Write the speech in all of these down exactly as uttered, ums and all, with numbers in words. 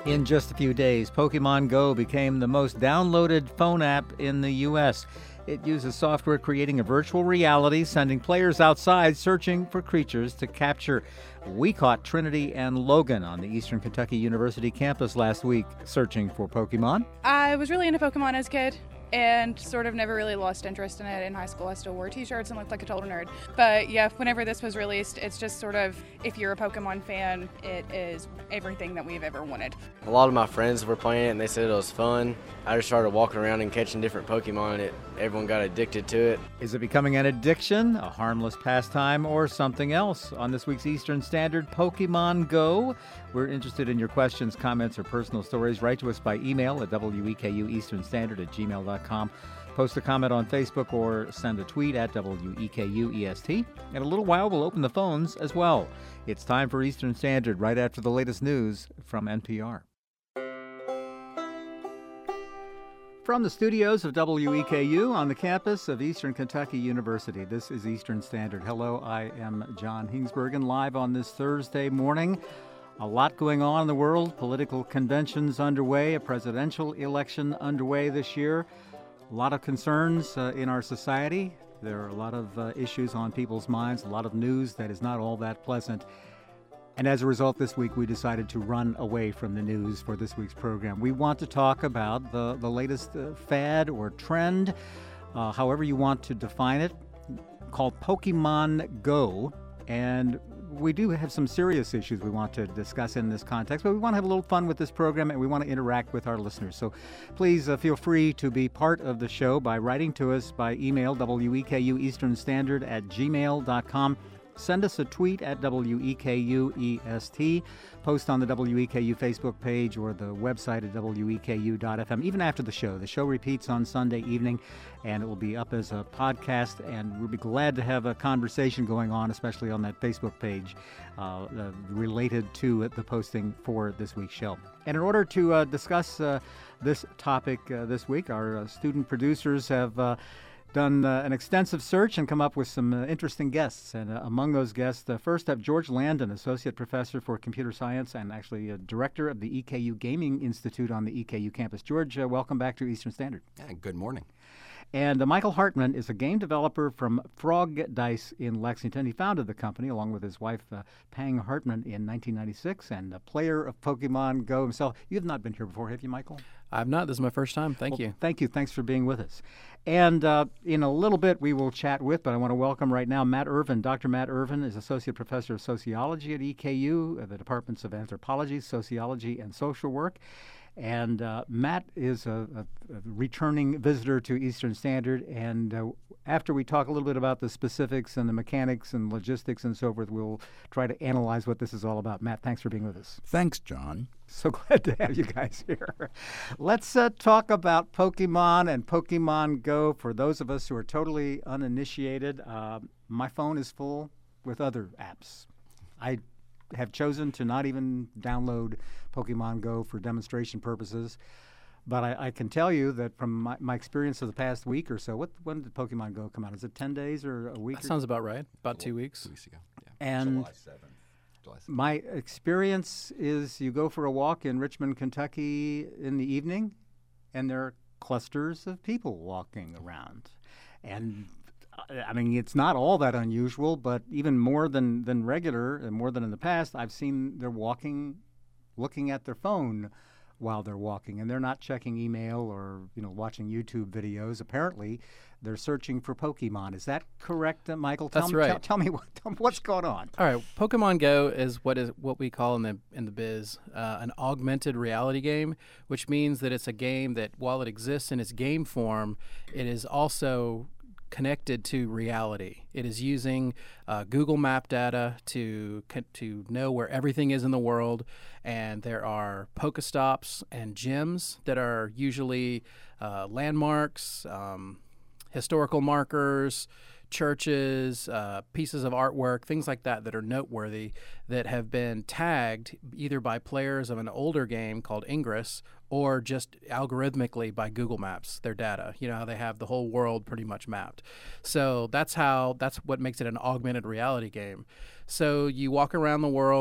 In just a few days, Pokemon Go became the most downloaded phone app in the U S It uses software creating a virtual reality, sending players outside searching for creatures to capture. We caught Trinity and Logan on the Eastern Kentucky University campus last week searching for Pokemon. I was really into Pokemon as a kid and sort of never really lost interest in it. In high school, I still wore t-shirts and looked like a total nerd. But yeah, whenever this was released, it's just sort of, if you're a Pokemon fan, it is everything that we've ever wanted. A lot of my friends were playing it and they said it was fun. I just started walking around and catching different Pokemon and it, everyone got addicted to it. Is it becoming an addiction, a harmless pastime, or something else? On this week's Eastern Standard Pokemon Go, we're interested in your questions, comments, or personal stories. Write to us by email at W E K U Eastern Standard at gmail dot com. Post a comment on Facebook or send a tweet at W E K U E S T. In a little while, we'll open the phones as well. It's time for Eastern Standard right after the latest news from N P R. From the studios of W E K U on the campus of Eastern Kentucky University, this is Eastern Standard. Hello, I am John Hingsbergen, live on this Thursday morning. A lot going on in the world, political conventions underway, a presidential election underway this year. A lot of concerns uh, in our society. There are a lot of uh, issues on people's minds, a lot of news that is not all that pleasant. And as a result, this week we decided to run away from the news for this week's program. We want to talk about the, the latest uh, fad or trend, uh, however you want to define it, called Pokemon Go. And we do have some serious issues we want to discuss in this context, but we want to have a little fun with this program and we want to interact with our listeners. So please uh, feel free to be part of the show by writing to us by email, W E K U Eastern Standard at gmail dot com. Send us a tweet at W E K U E S T. Post on the W E K U Facebook page or the website at W E K U dot F M. Even after the show. The show repeats on Sunday evening, and it will be up as a podcast, and we'll be glad to have a conversation going on, especially on that Facebook page uh, uh, related to the posting for this week's show. And in order to uh, discuss uh, this topic uh, this week, our uh, student producers have uh, done uh, an extensive search and come up with some uh, interesting guests. And uh, among those guests, uh, first up, George Landon, Associate Professor for Computer Science and actually uh, Director of the E K U Gaming Institute on the E K U campus. George, uh, welcome back to Eastern Standard. Yeah, good morning. And uh, Michael Hartman is a game developer from Frog Dice in Lexington. He founded the company along with his wife, uh, Pang Hartman, in nineteen ninety-six, and a player of Pokemon Go himself. You have not been here before, have you, Michael? I've not. This is my first time. Thank well, you. Thank you. Thanks for being with us. And uh, in a little bit, we will chat with, but I want to welcome right now Matt Irvin. Doctor Matt Irvin is Associate Professor of Sociology at E K U, uh, the Departments of Anthropology, Sociology, and Social Work. And uh, Matt is a, a, a returning visitor to Eastern Standard. And uh, after we talk a little bit about the specifics and the mechanics and logistics and so forth, we'll try to analyze what this is all about. Matt, thanks for being with us. Thanks, John. So glad to have you guys here. Let's uh, talk about Pokemon and Pokemon Go. For those of us who are totally uninitiated, uh, my phone is full with other apps. I have chosen to not even download Pokemon Go for demonstration purposes. But I, I can tell you that from my, my experience of the past week or so, what when did Pokemon Go come out? Is it ten days or a week? That sounds about right. About two weeks. Two weeks ago. Yeah. And July seventh. July seventh. My experience is you go for a walk in Richmond, Kentucky in the evening, and there are clusters of people walking around. And I mean, it's not all that unusual, but even more than, than regular and more than in the past, I've seen they're walking, looking at their phone while they're walking, and they're not checking email or, you know, watching YouTube videos. Apparently, they're searching for Pokemon. Is that correct, uh, Michael? Tell That's me, right. Tell, tell me what, tell me what's going on. All right, Pokemon Go is what is what we call in the in the biz uh, an augmented reality game, which means that it's a game that while it exists in its game form, it is also connected to reality. It is using uh, Google Map data to to know where everything is in the world, and there are Pokestops and gyms that are usually uh, landmarks, um, historical markers, churches, uh, pieces of artwork, things like that that are noteworthy that have been tagged either by players of an older game called Ingress or just algorithmically by Google Maps, their data. You know how they have the whole world pretty much mapped. So that's how that's what makes it an augmented reality game. So you walk around the world,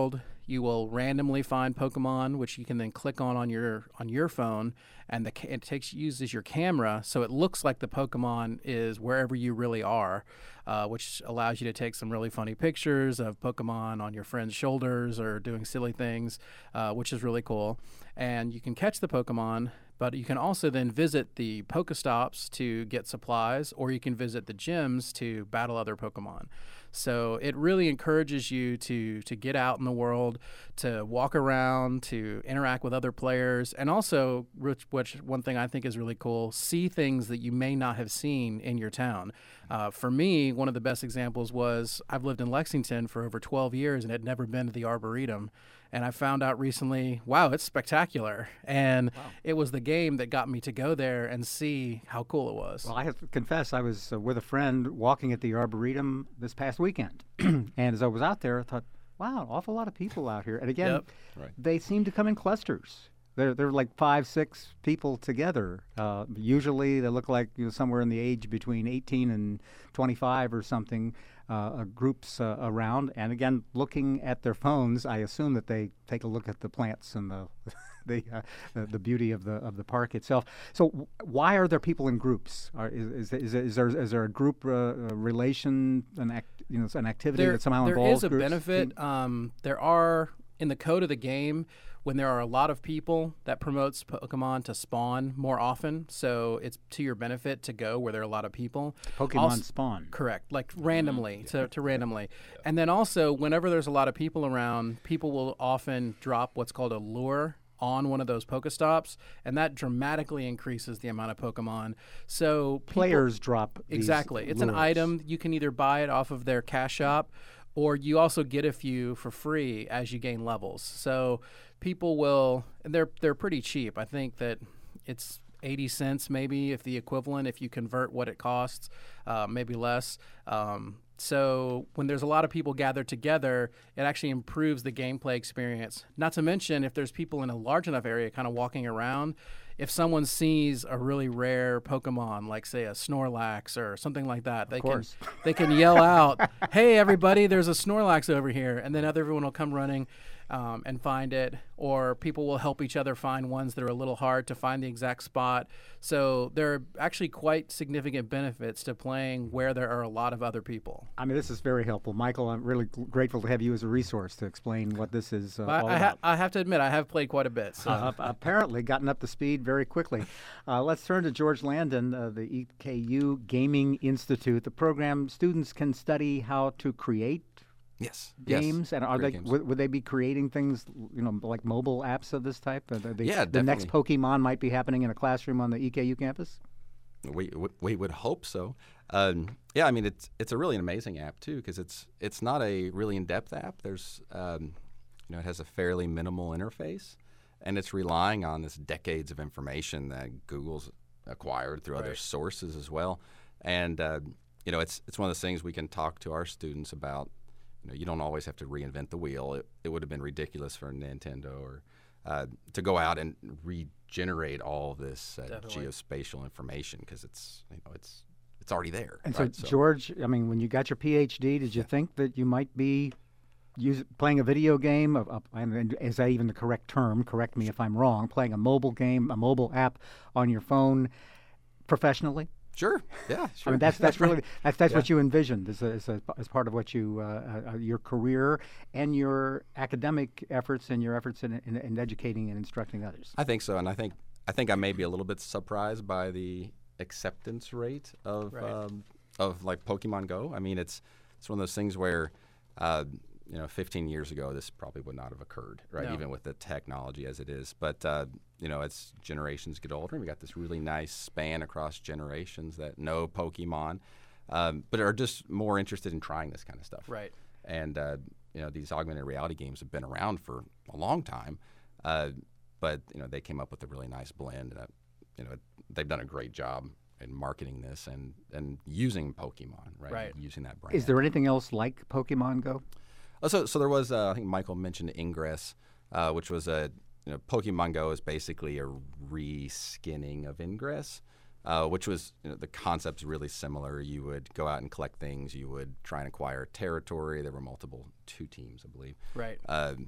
you will randomly find Pokemon, which you can then click on on your on your phone, and the ca- it takes uses your camera, so it looks like the Pokemon is wherever you really are, uh, which allows you to take some really funny pictures of Pokemon on your friend's shoulders or doing silly things, uh, which is really cool. And you can catch the Pokemon, but you can also then visit the Pokestops to get supplies, or you can visit the gyms to battle other Pokemon. So it really encourages you to to get out in the world, to walk around, to interact with other players, and also, which, which one thing I think is really cool, see things that you may not have seen in your town. Uh, for me, one of the best examples was I've lived in Lexington for over twelve years and had never been to the Arboretum. And I found out recently, wow, it's spectacular. And wow. It was the game that got me to go there and see how cool it was. Well, I have to confess, I was uh, with a friend walking at the Arboretum this past weekend. And as I was out there, I thought, wow, an awful lot of people out here. And again, Yep. Right. they seem to come in clusters. They're, they're like five, six people together. Uh, usually they look like, you know, somewhere in the age between eighteen and twenty-five or something, uh, uh, groups uh, around. And again, looking at their phones, I assume that they take a look at the plants and the the, uh, the the beauty of the of the park itself. So w- why are there people in groups? Are, is, is, is, is, there, is there a group uh, uh, relation, an act, you know, an activity There, that somehow there involves is a groups? benefit. Um, there are, in the code of the game, when there are a lot of people, that promotes Pokemon to spawn more often. So it's to your benefit to go where there are a lot of people. Pokemon Also- spawn. Correct, like randomly, to, to randomly. And then also, whenever there's a lot of people around, people will often drop what's called a lure on one of those Pokestops, and that dramatically increases the amount of Pokemon. So people- Players drop these Exactly. It's an lures. item. You can either buy it off of their cash shop, or you also get a few for free as you gain levels. So people will, and they're they're pretty cheap. I think that it's eighty cents maybe, if the equivalent, if you convert what it costs, uh, maybe less. Um, so when there's a lot of people gathered together, it actually improves the gameplay experience. Not to mention, if there's people in a large enough area kind of walking around, if someone sees a really rare Pokemon, like say a Snorlax or something like that, they can course. they can yell out, "Hey, everybody! There's a Snorlax over here!" And then everyone will come running um, and find it. Or people will help each other find ones that are a little hard to find the exact spot. So there are actually quite significant benefits to playing where there are a lot of other people. I mean, this is very helpful. Michael, I'm really gl- grateful to have you as a resource to explain what this is uh, I, all I, about. ha- I have to admit, I have played quite a bit. So. Uh, apparently gotten up to speed very quickly. Uh, let's turn to George Landon, uh, the E K U Gaming Institute. The program, students can study how to create Yes. games, yes. and are they Great games. would, would they be creating things, you know, like mobile apps of this type? Uh, the, Yeah, the next definitely. Pokemon might be happening in a classroom on the E K U campus. We, we we would hope so. Um, yeah, I mean it's it's a really amazing app too because it's it's not a really in-depth app. There's um, you know it has a fairly minimal interface, and it's relying on this decades of information that Google's acquired through other Right. sources as well. And uh, you know it's it's one of those things we can talk to our students about. You know, you don't always have to reinvent the wheel. It, it would have been ridiculous for Nintendo or uh, to go out and regenerate all this uh, Definitely. geospatial information because it's you know it's it's already there. And right? so, George, I mean, when you got your P H D, did you think that you might be use, playing a video game? Of, of, and, and is that even the correct term? Correct me if I'm wrong. Playing a mobile game, a mobile app on your phone professionally? Sure. Yeah. Sure. I mean, that's that's really right. that's that's Yeah. what you envisioned as, a, as, a, as part of what you uh, uh, your career and your academic efforts and your efforts in, in, in educating and instructing others. I think so, and I think I think I may be a little bit surprised by the acceptance rate of Right. um, of like Pokemon Go. I mean, it's it's one of those things where. Uh, you know, fifteen years ago, this probably would not have occurred, right? No. Even with the technology as it is. But, uh, you know, as generations get older, we got this really nice span across generations that know Pokemon, um, but are just more interested in trying this kind of stuff. Right. And, uh, you know, these augmented reality games have been around for a long time, uh, but, you know, they came up with a really nice blend. And, uh, you know, they've done a great job in marketing this and, and using Pokemon, right? Right. Using that brand. Is there anything else like Pokemon Go? Oh, so, so there was, uh, I think Michael mentioned Ingress, uh, which was a, you know, Pokemon Go is basically a re-skinning of Ingress, uh, which was, you know, the concept's really similar. You would go out and collect things. You would try and acquire territory. There were multiple, two teams, I believe. Right. Um,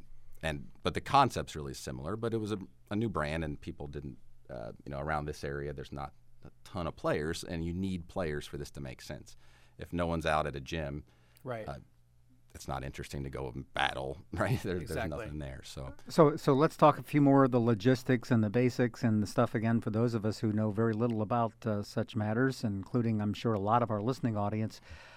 and but the concept's really similar. But it was a, a new brand, and people didn't, uh, you know, around this area, there's not a ton of players, and you need players for this to make sense. If no one's out at a gym, Right. Uh, it's not interesting to go and battle, right? There, Exactly. There's nothing there. So, So, so let's talk a few more of the logistics and the basics and the stuff again for those of us who know very little about uh, such matters, including, I'm sure, a lot of our listening audience.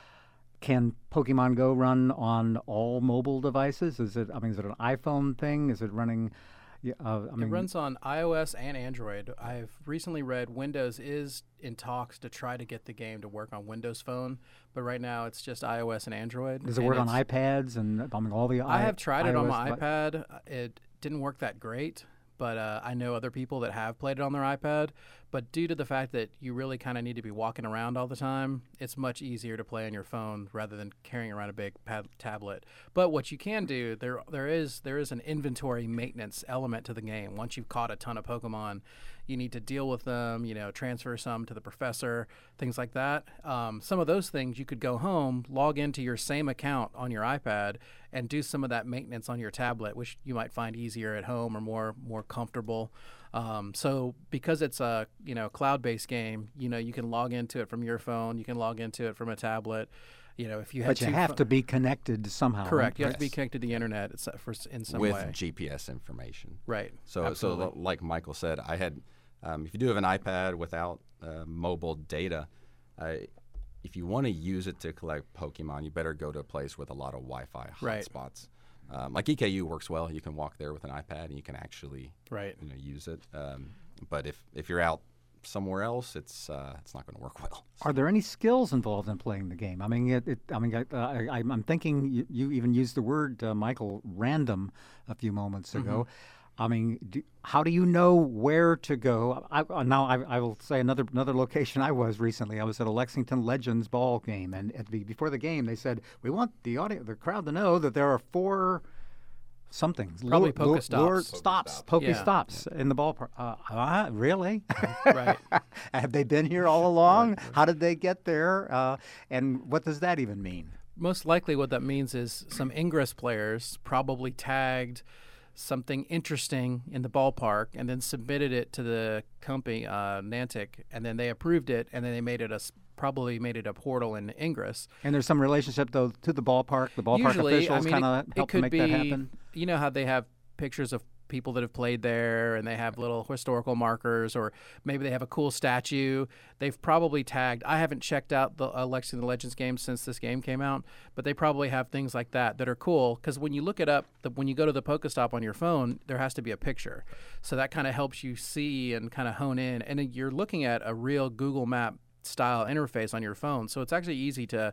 Can Pokemon Go run on all mobile devices? Is it? I mean, is it an iPhone thing? Is it running? Yeah, uh, I mean, It runs on iOS and Android. I've recently read Windows is in talks to try to get the game to work on Windows Phone, but right now it's just iOS and Android. does it and work on it's- iPads and I mean all the? I I, have tried it on iOS my devi- iPad. It didn't work that great, but uh, I know other people that have played it on their iPad. But due to the fact that you really kind of need to be walking around all the time, it's much easier to play on your phone rather than carrying around a big pad- tablet. But what you can do, there there is there is an inventory maintenance element to the game. Once you've caught a ton of Pokemon, you need to deal with them, you know, transfer some to the professor, things like that. Um, some of those things you could go home, log into your same account on your iPad, and do some of that maintenance on your tablet, which you might find easier at home or more more comfortable. Um, so because it's a you know cloud-based game, you know you can log into it from your phone, you can log into it from a tablet. You know if you had But you two have pho- to be connected somehow. correct. right? You have to be Yes. connected to the internet it's- for s- in some with way. G P S information. Right. So, Absolutely. so like Michael said, I had. Um, if you do have an iPad without uh, mobile data, uh, if you want to use it to collect Pokemon, you better go to a place with a lot of Wi-Fi Right. hotspots. Um, like E K U works well. You can walk there with an iPad and you can actually Right. you know, use it. Um, but if, if you're out somewhere else, it's uh, it's not going to work well. Are there any skills involved in playing the game? I mean, it, it, I mean, I, I, I'm I'm thinking you, you even used the word, uh, Michael, random a few moments ago. I mean, do, how do you know where to go? I, uh, now, I, I will say another another location I was recently. I was at a Lexington Legends ball game, and at the, before the game, they said we want the audience, the crowd, to know that there are four somethings, Probably lure- lure- Pokestops. lure stops, Poke Yeah. stops in the ballpark. Uh, uh, really? Right. Have they been here all along? How did they get there? Uh, and what does that even mean? Most likely what that means is some Ingress players probably tagged something interesting in the ballpark and then submitted it to the company, uh, Niantic, and then they approved it, and then they made it a s- probably made it a portal in Ingress. And there's some relationship, though, to the ballpark. The ballpark Usually, officials I mean, kind it, of it help could make be, that happen. You know how they have pictures of people that have played there, and they have little historical markers, or maybe they have a cool statue. They've probably tagged. I haven't checked out the uh, Lexington Legends game since this game came out, but they probably have things like that that are cool. Because when you look it up, the, when you go to the Pokestop on your phone, there has to be a picture, so that kind of helps you see and kind of hone in. And then you're looking at a real Google Map style interface on your phone, so it's actually easy to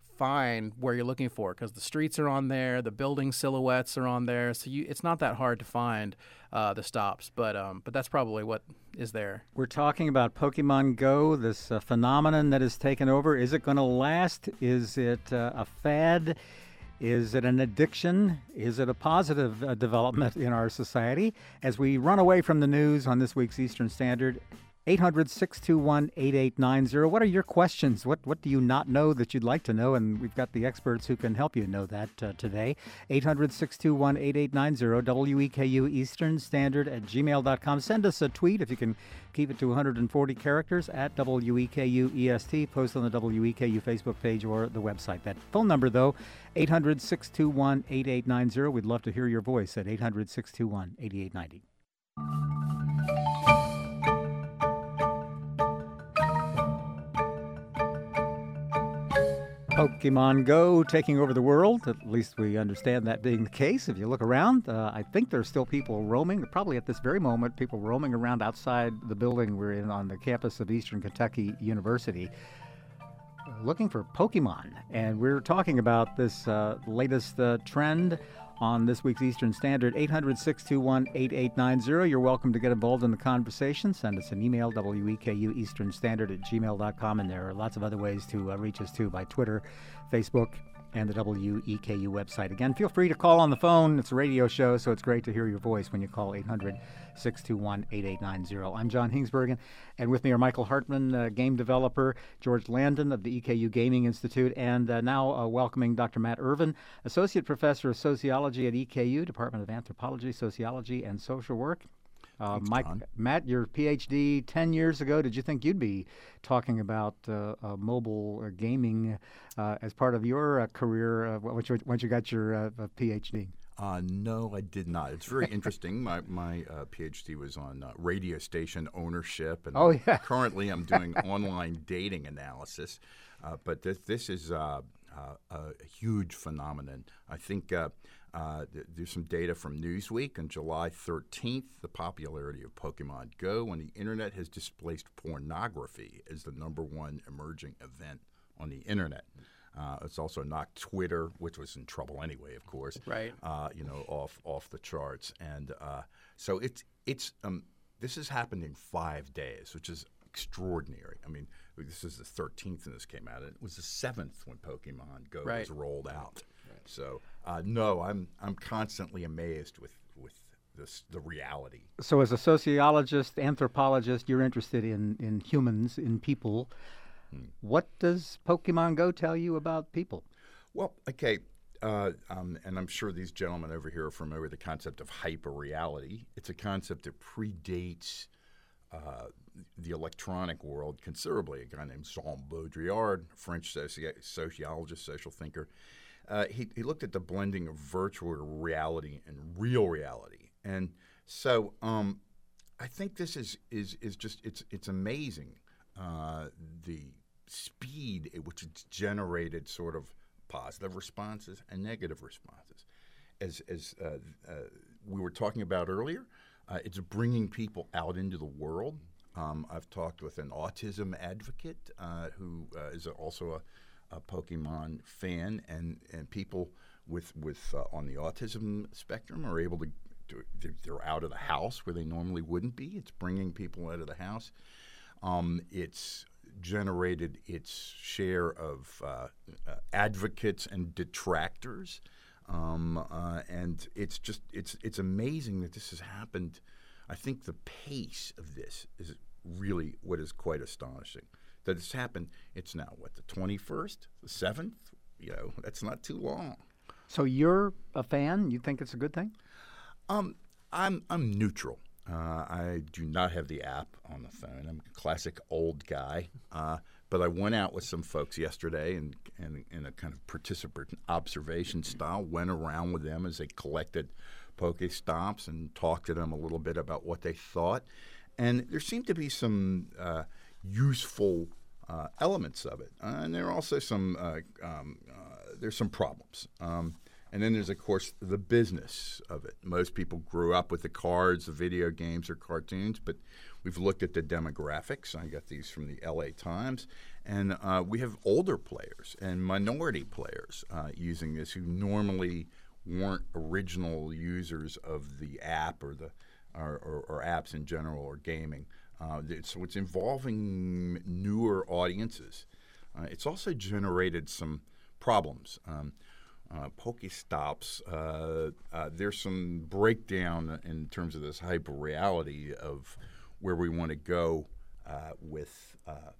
find where you're looking for because the streets are on there, the building silhouettes are on there, so you it's not that hard to find uh, the stops. But um, but that's probably what is there. We're talking about Pokemon Go, this uh, phenomenon that has taken over. Is it going to last? Is it uh, a fad? Is it an addiction? Is it a positive uh, development in our society? As we run away from the news on this week's Eastern Standard, eight hundred, six two one, eight eight nine zero. What are your questions? What what do you not know that you'd like to know? And we've got the experts who can help you know that uh, today. eight hundred, six two one, eight eight nine zero, W E K U Eastern Standard at gmail dot com. Send us a tweet if you can keep it to one hundred forty characters at W E K U E S T. Post on the W E K U Facebook page or the website. That phone number, though, eight hundred, six two one, eight eight nine zero. We'd love to hear your voice at eight hundred, six two one, eight eight nine zero. Pokemon Go taking over the world. At least we understand that being the case. If you look around, uh, I think there's still people roaming, probably at this very moment, people roaming around outside the building we're in on the campus of Eastern Kentucky University uh, looking for Pokemon. And we're talking about this uh, latest uh, trend on this week's Eastern Standard. Eight hundred, six two one, eight eight nine zero. You're welcome to get involved in the conversation. Send us an email, W E K U Eastern Standard at gmail dot com. And there are lots of other ways to uh, reach us too, by Twitter, Facebook, and the W E K U website. Again, feel free to call on the phone. It's a radio show, so it's great to hear your voice when you call eight hundred, six two one, eight eight nine zero. I'm John Hingsbergen, and with me are Michael Hartman, uh, game developer, George Landon of the E K U Gaming Institute, and uh, now uh, welcoming Doctor Matt Irvin, Associate Professor of Sociology at E K U, Department of Anthropology, Sociology, and Social Work. Uh, Thanks, Mike, John. Matt, your PhD ten years ago, did you think you'd be talking about uh, uh, mobile uh, gaming uh, as part of your uh, career uh, once, you, once you got your uh, PhD? Uh, no, I did not. It's very interesting. My my uh, PhD was on uh, radio station ownership, and Oh, yeah. currently I'm doing online dating analysis. Uh, but this this is uh, uh, a huge phenomenon. I think uh, uh, th- there's some data from Newsweek on July thirteenth. The popularity of Pokemon Go on the internet has displaced pornography as the number one emerging event on the internet. Uh, it's also knocked Twitter, which was in trouble anyway, of course. Right. Uh, you know, off off the charts, and uh, so it's it's um, this has happened in five days, which is extraordinary. I mean, this is the thirteenth, and this came out, and it was the seventh when Pokemon Go Right. was rolled out. Right. So uh, no, I'm I'm constantly amazed with with this the reality. So as a sociologist, anthropologist, you're interested in, in humans, in people. What does Pokemon Go tell you about people? Well, okay, uh, um, and I'm sure these gentlemen over here are familiar with the concept of hyperreality. It's a concept that predates uh, the electronic world considerably. A guy named Jean Baudrillard, French soci- sociologist, social thinker, uh, he, he looked at the blending of virtual reality and real reality. And so um, I think this is, is, is just, it's, it's amazing. Uh, the speed at which it's generated sort of positive responses and negative responses. As, as uh, uh, we were talking about earlier, uh, it's bringing people out into the world. Um, I've talked with an autism advocate uh, who uh, is also a, a Pokemon fan, and, and people with, with uh, on the autism spectrum are able to, to, they're out of the house where they normally wouldn't be. It's bringing people out of the house. Um, it's generated its share of uh, uh, advocates and detractors, um, uh, and it's just it's it's amazing that this has happened. I think the pace of this is really what is quite astonishing. That it's happened. It's now what, the twenty-first, the seventh. You know, that's not too long. So you're a fan? You think it's a good thing? Um, I'm I'm neutral. Uh, I do not have the app on the phone. I'm a classic old guy. Uh, but I went out with some folks yesterday and, and in a kind of participant observation style, went around with them as they collected Pokestops and talked to them a little bit about what they thought. And there seemed to be some uh, useful uh, elements of it. Uh, and there are also some, uh, um, uh, there's some problems. Um, And then there's, of course, the business of it. Most people grew up with the cards, the video games, or cartoons, but we've looked at the demographics. I got these from the L A Times. And uh, we have older players and minority players uh, using this who normally weren't original users of the app or the or, or, or apps in general or gaming. Uh, so it's involving newer audiences. Uh, it's also generated some problems. Um, Uh, Pokestops, uh, uh, there's some breakdown in terms of this hyper-reality of where we want to go uh, with uh,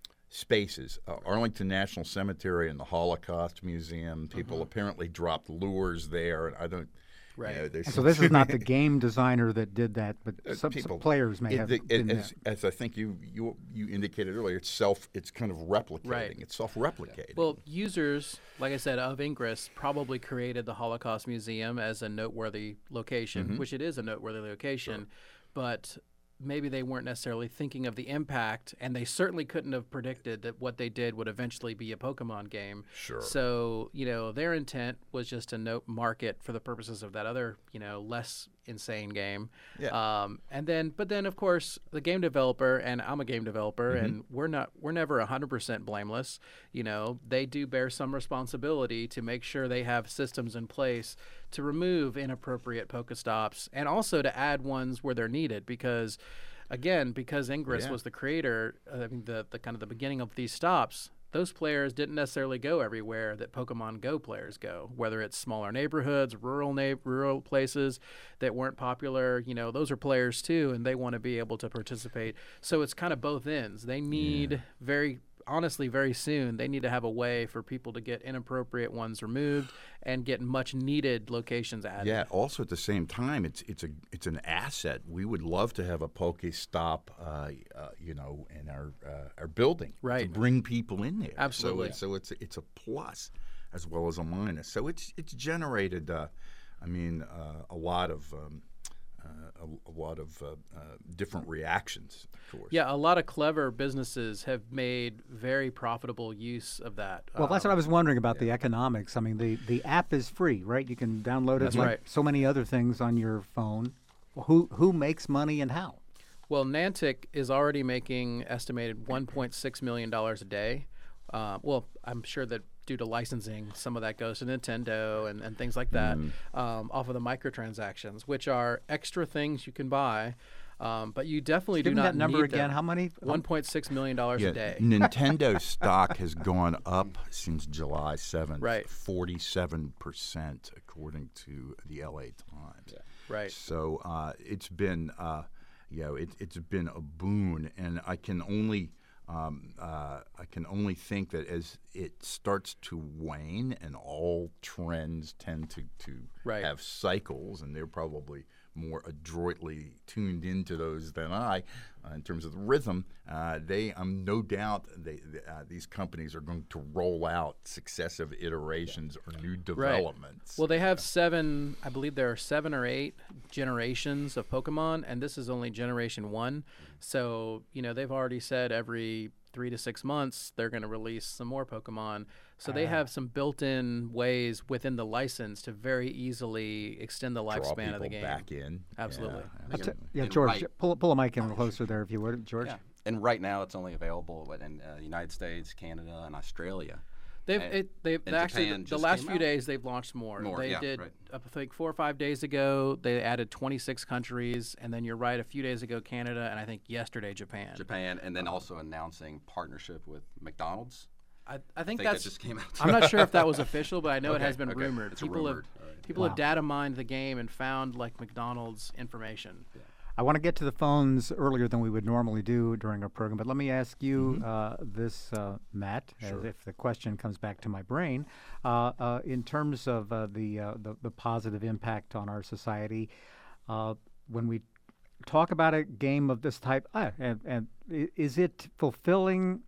spaces. Uh, Arlington National Cemetery and the Holocaust Museum, people mm-hmm. apparently dropped lures there, and I don't... Right. You know, there's So this is not the game designer that did that, but Uh, some, people- some players may it- have it- been as, there. as I think you, you you indicated earlier, it's self. It's kind of replicating. Right. It's self-replicating. Well, users, like I said, of Ingress probably created the Holocaust Museum as a noteworthy location, Mhm. which it is a noteworthy location, but maybe they weren't necessarily thinking of the impact, and they certainly couldn't have predicted that what they did would eventually be a Pokemon game. Sure. So, you know, their intent was just to note market for the purposes of that other, you know, less insane game. Yeah. Um, and then, but then, of course, the game developer, and I'm a game developer, Mm-hmm. and we're not, we're never one hundred percent blameless. You know, they do bear some responsibility to make sure they have systems in place to remove inappropriate Pokestops and also to add ones where they're needed because, again, because Ingress Yeah. was the creator, uh, I mean, the, the kind of the beginning of these stops, those players didn't necessarily go everywhere that Pokemon Go players go, whether it's smaller neighborhoods, rural na- rural places that weren't popular. You know, those are players too, and they want to be able to participate. So it's kind of both ends. They need yeah. very honestly, very soon, they need to have a way for people to get inappropriate ones removed and get much needed locations added. Yeah. Also, at the same time, it's it's a it's an asset. We would love to have a Pokestop, uh, uh, you know, in our uh, our building, right, to bring people in there. Absolutely. So, so it's it's a plus as well as a minus. So it's it's generated, uh, I mean, uh, a lot of. Um, Uh, a, a lot of uh, uh, different reactions, of course. Yeah, a lot of clever businesses have made very profitable use of that. Well, that's what I was wondering about, yeah. the economics. I mean, the, the app is free, right? You can download it that's like right. so many other things on your phone. Who who makes money and how? Well, Niantic is already making estimated one point six million dollars a day. Uh, well, I'm sure that due to licensing, some of that goes to Nintendo and, and things like that, mm. um, off of the microtransactions, which are extra things you can buy. Um, but you definitely Give do me not that number need again. them. How many? one point six million dollars yeah, a day. Nintendo stock has gone up since July seventh, right. forty-seven percent, according to the L A Times. Yeah. Right. So uh, it's been, uh, you know, it, it's been a boon, and I can only. Um, uh, I can only think that as it starts to wane, and all trends tend to, to right. have cycles, and they're probably more adroitly tuned into those than I, uh, in terms of the rhythm. Uh, they, I'm no doubt, they, uh, these companies are going to roll out successive iterations yeah. or new developments. Right. Well, they have seven, I believe there are seven or eight generations of Pokemon, and this is only generation one. So, you know, they've already said every three to six months they're going to release some more Pokemon. So they have some built-in ways within the license to very easily extend the lifespan of the game. Back in, absolutely. Yeah, t- yeah George, right, pull pull a mic in a little closer there, if you would, George. Yeah. And right now, it's only available in uh, the United States, Canada, and Australia. They've and, it, they've and actually Japan the, the just last came few out. days they've launched more. More, they yeah, did right. I think four or five days ago they added twenty-six countries, and then you're right, a few days ago Canada, and I think yesterday Japan. Japan, and then also announcing partnership with McDonald's. I, I think, I think that's that just came out. I'm not sure if that was official, but I know okay, it has been okay. rumored. It's people rumored. have right. people wow. have data mined the game and found like McDonald's information. Yeah. I want to get to the phones earlier than we would normally do during our program, but let me ask you mm-hmm. uh, this, uh, Matt, sure. as if the question comes back to my brain. Uh, uh, in terms of uh, the, uh, the the positive impact on our society, uh, when we talk about a game of this type, uh, and, and is it fulfilling?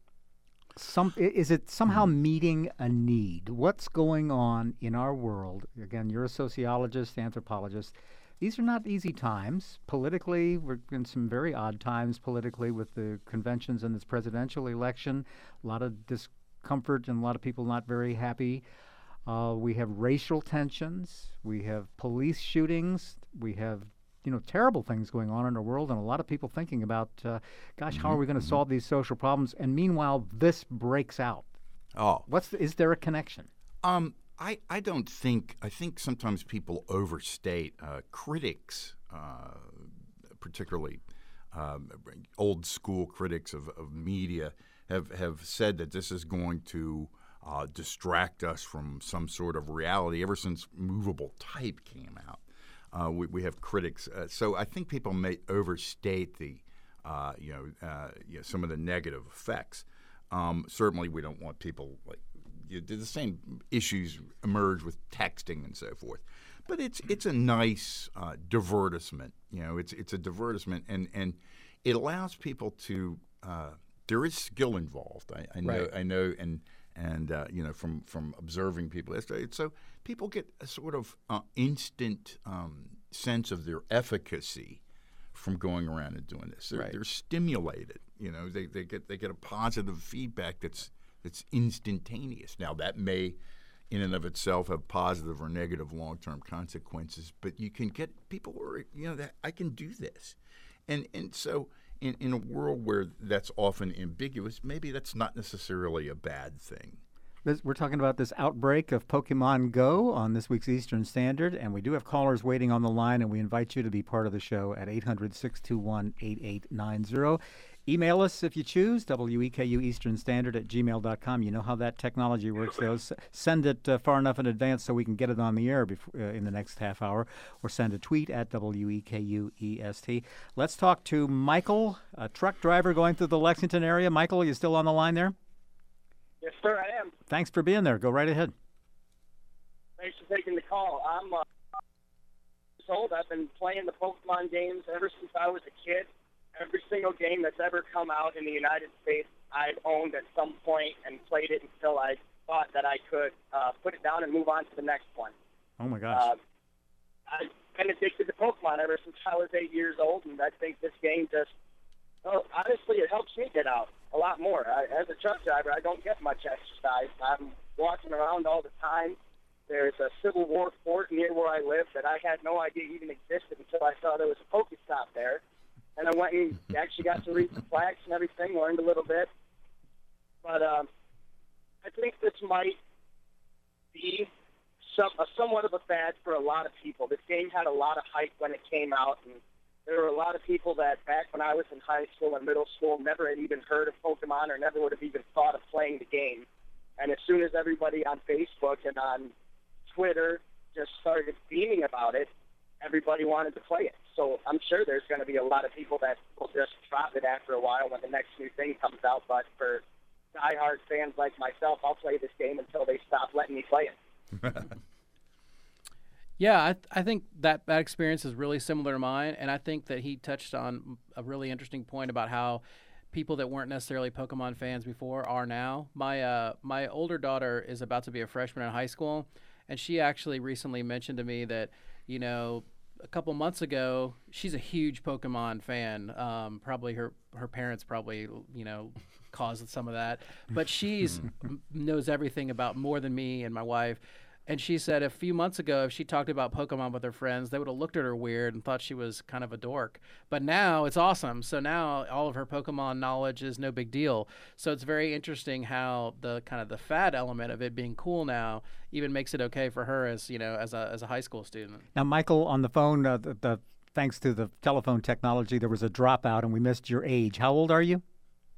Some is it somehow mm-hmm. meeting a need? What's going on in our world? Again, you're a sociologist, anthropologist. These are not easy times. Politically, we're in some very odd times politically with the conventions and this presidential election. A lot of discomfort and a lot of people not very happy. Uh, we have racial tensions. We have police shootings. We have, you know, terrible things going on in our world, and a lot of people thinking about, uh, gosh, mm-hmm. how are we going to mm-hmm. solve these social problems? And meanwhile, this breaks out. Oh, what's the, is there a connection? Um. I, I don't think, I think sometimes people overstate. Uh, critics, uh, particularly um, old school critics of, of media, have, have said that this is going to uh, distract us from some sort of reality ever since Movable Type came out. Uh, we, we have critics. Uh, so I think people may overstate the, uh, you know, uh, you know, some of the negative effects. Um, certainly we don't want people like, You, the same issues emerge with texting and so forth, but it's it's a nice uh, divertisement. You know, it's it's a divertisement, and, and it allows people to. Uh, there is skill involved. I, I know. Right. I know, and and uh, you know, from from observing people, so people get a sort of uh, instant um, sense of their efficacy from going around and doing this. They're, right. they're stimulated. You know, they, they get they get a positive feedback that's. It's instantaneous. Now, that may, in and of itself, have positive or negative long-term consequences, but you can get people who are, you know, that I can do this. And and so in, in a world where that's often ambiguous, maybe that's not necessarily a bad thing. This, we're talking about this outbreak of Pokemon Go on this week's Eastern Standard, and we do have callers waiting on the line, and we invite you to be part of the show at eight hundred, six two one, eight eight nine zero. Email us if you choose, W E K U Eastern Standard at gmail dot com. You know how that technology works, though. S- send it uh, far enough in advance so we can get it on the air before, uh, in the next half hour, or send a tweet at W E K U E S T. Let's talk to Michael, a truck driver going through the Lexington area. Michael, are you still on the line there? Yes, sir, I am. Thanks for being there. Go right ahead. Thanks for taking the call. I'm uh, old. I've been playing the Pokemon games ever since I was a kid. Every single game that's ever come out in the United States, I've owned at some point and played it until I thought that I could uh, put it down and move on to the next one. Oh, my gosh. Uh, I've been addicted to Pokemon ever since I was eight years old, and I think this game just, oh, honestly, it helps me get out a lot more. I, as a truck driver, I don't get much exercise. I'm walking around all the time. There's a Civil War fort near where I live that I had no idea even existed until I saw there was a Pokestop there. And I went and actually got to read the plaques and everything, learned a little bit. But um, I think this might be some, a somewhat of a fad for a lot of people. This game had a lot of hype when it came out, and there were a lot of people that back when I was in high school and middle school never had even heard of Pokemon or never would have even thought of playing the game. And as soon as everybody on Facebook and on Twitter just started beaming about it, everybody wanted to play it. So I'm sure there's going to be a lot of people that will just drop it after a while when the next new thing comes out. But for diehard fans like myself, I'll play this game until they stop letting me play it. Yeah, I, th- I think that that experience is really similar to mine, and I think that he touched on a really interesting point about how people that weren't necessarily Pokemon fans before are now. My uh, my older daughter is about to be a freshman in high school, and she actually recently mentioned to me that, you know, a couple months ago, she's a huge Pokemon fan. Um, probably her her parents probably, you know, caused some of that. But she's knows everything about more than me and my wife. And she said a few months ago, if she talked about Pokemon with her friends, they would have looked at her weird and thought she was kind of a dork. But now it's awesome. So now all of her Pokemon knowledge is no big deal. So it's very interesting how the kind of the fad element of it being cool now even makes it okay for her as, you know, as a as a high school student. Now, Michael, on the phone, uh, the, the thanks to the telephone technology, there was a dropout, and we missed your age. How old are you?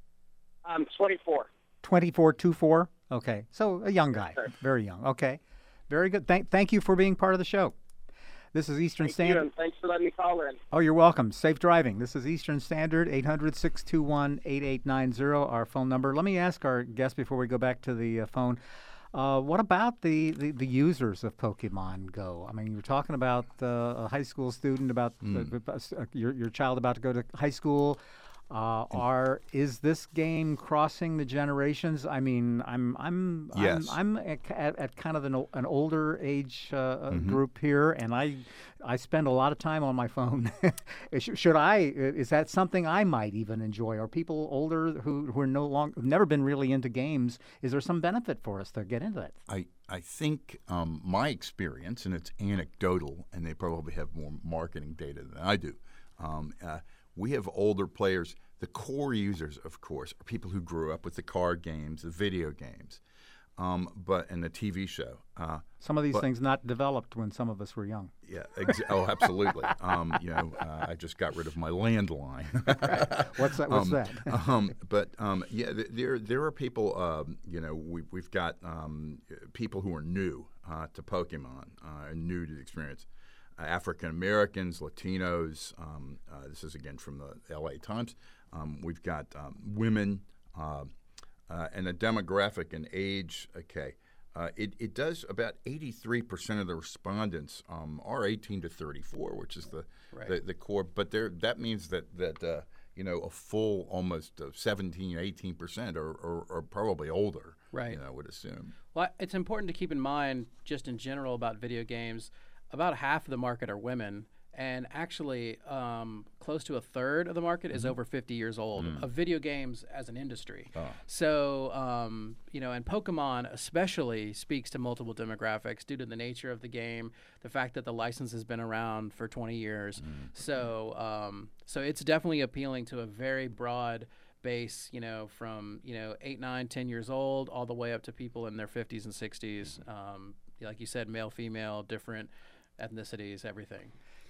I'm twenty-four. twenty-four, twenty-four? Okay, so a young guy, Yes, sir. very young. Okay, very good. Thank, thank you for being part of the show. This is Eastern Thank Standard. you, and thanks for letting me call in. Oh, you're welcome. Safe driving. This is Eastern Standard, eight hundred, six two one, eight eight nine zero, our phone number. Let me ask our guest before we go back to the uh, phone, uh, what about the, the, the users of Pokemon Go? I mean, you're talking about uh, a high school student, about Mm. uh, your, your child about to go to high school. Uh, are is this game crossing the generations? I mean, I'm I'm Yes. I'm, I'm at, at, at kind of an, o- an older age uh, uh Mhm. group here, and I I spend a lot of time on my phone. Sh- Should I? Is that something I might even enjoy? Are people older who who are no longer have never been really into games? Is there some benefit for us to get into that? I, I think um, my experience, and it's anecdotal, and they probably have more marketing data than I do. Um, uh, we have older players. The core users, of course, are people who grew up with the card games, the video games, um, but and the T V show. Uh, Some of these but- things not developed when some of us were young. yeah, ex- oh, absolutely. um, you know, uh, I just got rid of my landline. What's that? What's um, that? um, but um, yeah, th- there there are people. Um, you know, we, we've got um, people who are new uh, to Pokemon, uh, and new to the experience. Uh, African Americans, Latinos. Um, uh, this is again from the L A Times. Um, we've got um, women uh, uh, and the demographic and age. Okay. Uh, it, it does about eighty-three percent of the respondents um, are eighteen to thirty-four, which is the, Right. the, the core. But there, that means that, that uh, you know, a full almost uh, seventeen, eighteen percent are, are, are probably older, Right. you know, I would assume. Well, it's important to keep in mind, just in general about video games, about half of the market are women, and actually um, close to a third of the market is over fifty years old of video games as an industry. Oh. So, um, you know, and Pokemon especially speaks to multiple demographics due to the nature of the game, the fact that the license has been around for twenty years. So, um, so it's definitely appealing to a very broad base, you know, from, you know, eight, nine, ten years old, all the way up to people in their fifties and sixties. Um, like you said, male, female, different ethnicities, everything.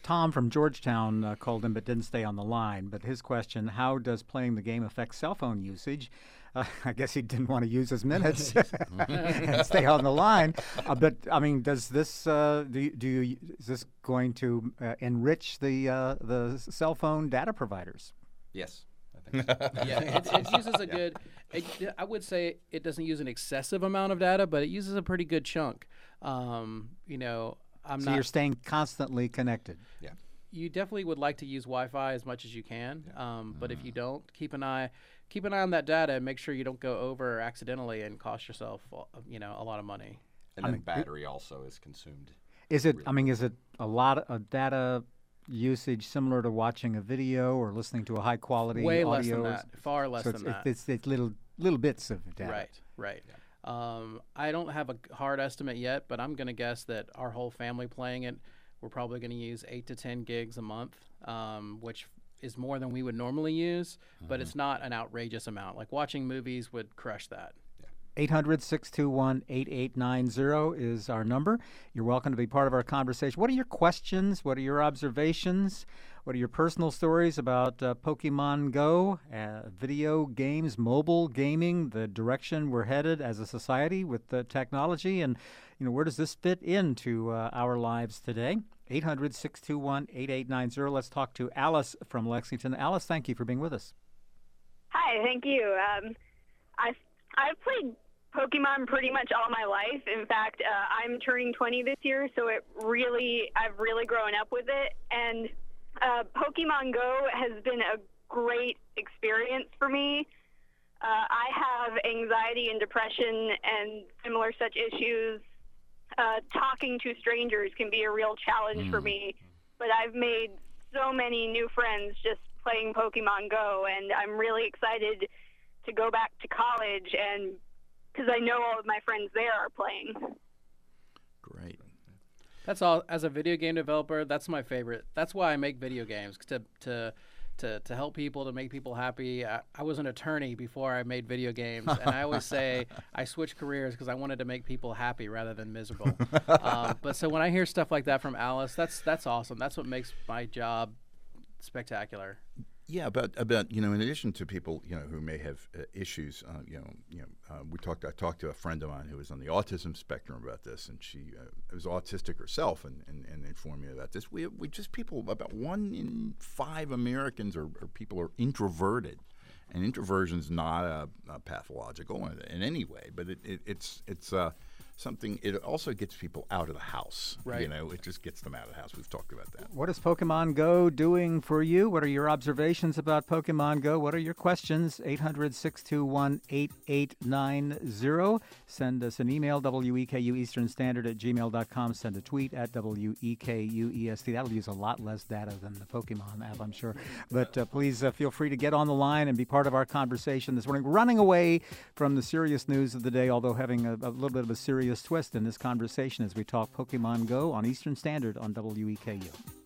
Tom from Georgetown uh, called in but didn't stay on the line. But his question, how does playing the game affect cell phone usage? Uh, I guess he didn't want to use his minutes and stay on the line. Uh, but, I mean, does this, uh, do, you, do you, is this going to uh, enrich the, uh, the cell phone data providers? Yes. I think so. Yeah, it, it uses a good. It, I would say it doesn't use an excessive amount of data, but it uses a pretty good chunk. Um, you know, I'm so not. you're staying constantly connected. Yeah. You definitely would like to use Wi-Fi as much as you can, um, but if you don't, keep an eye keep an eye on that data and make sure you don't go over accidentally and cost yourself, you know, a lot of money. And then battery also is consumed. Is it? I mean, is it a lot of data usage similar to watching a video or listening to a high quality Way audio? less than that. Far less so than it's, that. It's, it's little little bits of data. Right, right. Um, I don't have a hard estimate yet, but I'm going to guess that our whole family playing it, we're probably going to use eight to ten gigs a month, um, which is more than we would normally use, mm-hmm. but it's not an outrageous amount. Like watching movies would crush that. eight hundred, six two one, eight eight nine zero is our number. You're welcome to be part of our conversation. What are your questions? What are your observations? What are your personal stories about uh, Pokemon Go, uh, video games, mobile gaming, the direction we're headed as a society with the technology, and you know where does this fit into uh, our lives today? eight hundred, six two one, eight eight nine zero. Let's talk to Alice from Lexington. Alice, thank you for being with us. Hi, thank you. Um, I I've played Pokemon pretty much all my life. In fact, uh, I'm turning twenty this year, so it really, I've really grown up with it. And uh, Pokemon Go has been a great experience for me. Uh, I have anxiety and depression and similar such issues. Uh, talking to strangers can be a real challenge mm. for me, but I've made so many new friends just playing Pokemon Go, and I'm really excited to go back to college and because I know all of my friends there are playing. Great. That's all. As a video game developer, that's my favorite. That's why I make video games, to to to, to help people, to make people happy. I, I was an attorney before I made video games, and I always say I switched careers because I wanted to make people happy rather than miserable. um, but so when I hear stuff like that from Alice, that's that's awesome. That's what makes my job spectacular. Yeah, about about you know, in addition to people you know who may have uh, issues, uh, you know, you know, uh, we talked. I talked to a friend of mine who was on the autism spectrum about this, and she uh, was autistic herself, and, and, and informed me about this. We we just people about one in five Americans are, are people are introverted, and introversion's not a, a pathological in, in any way, but it, it, it's it's uh, something. It also gets people out of the house. Right. You know, it just gets them out of the house. We've talked about that. What is Pokemon Go doing for you? What are your observations about Pokemon Go? What are your questions? eight hundred, six two one, eight eight nine zero. Send us an email, W E K U Eastern Standard at gmail dot com. Send a tweet at W E K U E S T. That'll use a lot less data than the Pokemon app, I'm sure. But uh, please uh, feel free to get on the line and be part of our conversation this morning. Running away from the serious news of the day, although having a, a little bit of a serious twist in this conversation as we talk Pokemon Go on Eastern Standard on W E K U.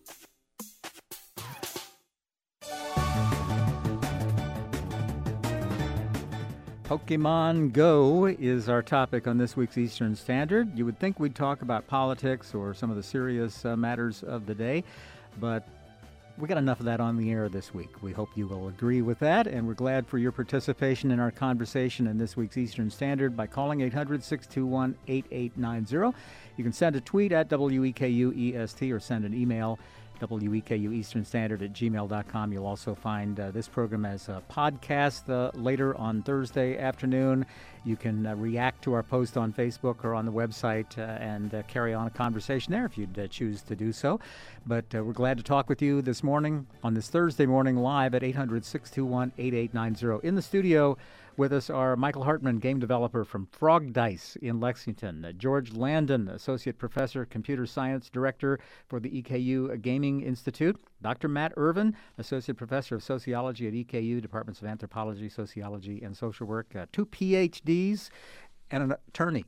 Pokemon Go is our topic on this week's Eastern Standard. You would think we'd talk about politics or some of the serious uh, matters of the day, but we got enough of that on the air this week. We hope you will agree with that, and we're glad for your participation in our conversation in this week's Eastern Standard by calling eight hundred, six two one, eight eight nine zero. You can send a tweet at W E K U E S T or send an email, W E K U Eastern Standard at gmail dot com. You'll also find uh, this program as a podcast uh, later on Thursday afternoon. You can uh, react to our post on Facebook or on the website uh, and uh, carry on a conversation there if you'd uh, choose to do so. But uh, we're glad to talk with you this morning on this Thursday morning live at eight hundred, six two one, eight eight nine zero. In the studio with us are Michael Hartman, game developer from Frog Dice in Lexington, uh, George Landon, Associate Professor, Computer Science Director for the E K U Gaming Institute, Doctor Matt Irvin, Associate Professor of Sociology at E K U, Departments of Anthropology, Sociology, and Social Work, uh, two P H Ds, and an attorney.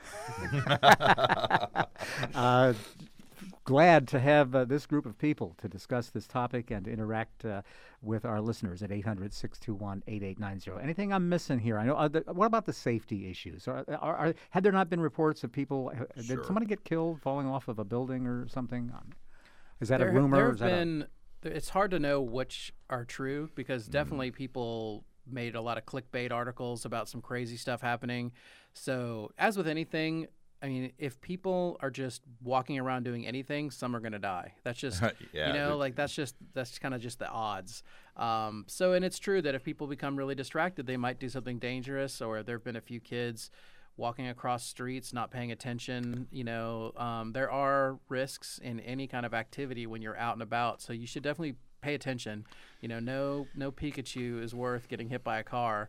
uh, glad to have uh, this group of people to discuss this topic and to interact uh, with our listeners at eight hundred, six two one, eight eight nine zero. Anything I'm missing here? I know. Uh, the, what about the safety issues? Are, are, are, had there not been reports of people? Uh, Sure. Did somebody get killed falling off of a building or something? Um, Is that there, a rumor? There or have is that been. A... It's hard to know which are true because Mm-hmm. definitely people made a lot of clickbait articles about some crazy stuff happening. So as with anything, I mean, if people are just walking around doing anything, some are going to die. That's just, Yeah, you know, it- like that's just, that's kind of just the odds. Um, so, and it's true that if people become really distracted, they might do something dangerous, or there have been a few kids walking across streets, not paying attention. You know, um, there are risks in any kind of activity when you're out and about. So you should definitely pay attention. You know, no, no Pikachu is worth getting hit by a car.